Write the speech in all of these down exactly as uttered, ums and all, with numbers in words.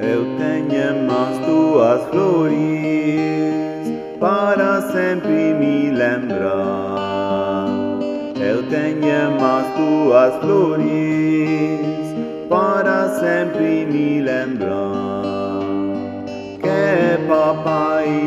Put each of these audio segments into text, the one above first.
Eu tenho as tuas flores para sempre me lembrar. Eu tenho as tuas flores para sempre me lembrar. Que papai e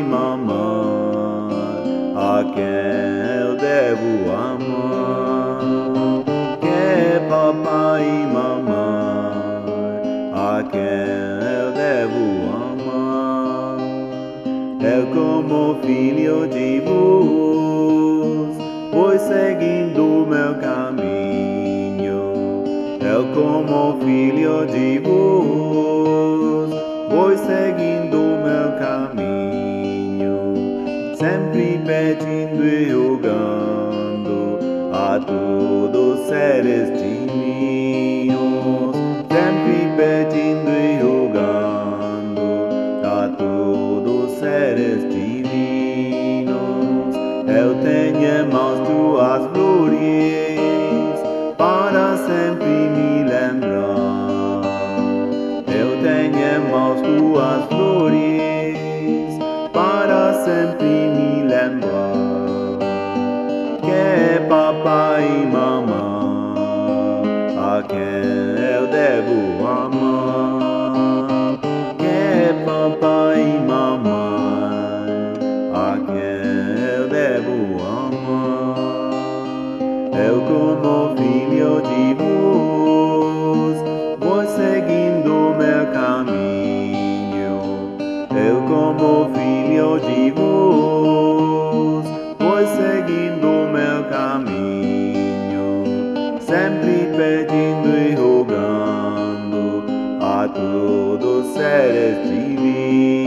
mamãe a quem eu devo amar. Que papai e mamãe a quem eu devo amar. Eu como filho de vós vou seguindo meu caminho. Eu como filho de vós vou seguindo meu caminho, sempre pedindo e rogando a todos os seres divinos, sempre pedindo e rogando a todos os seres divinos. Eu tenho as tuas flores para sempre me lembrar. Eu tenho as tuas flores para sempre me lembrar. Que papai e mamãe a quem eu devo amar. Que papai e mamãe a quem eu devo amar. Eu como filho de vós vou seguindo meu caminho. Eu como filho de vós vou seguindo meu caminho, sempre pedindo e rogando a todos os seres divinos.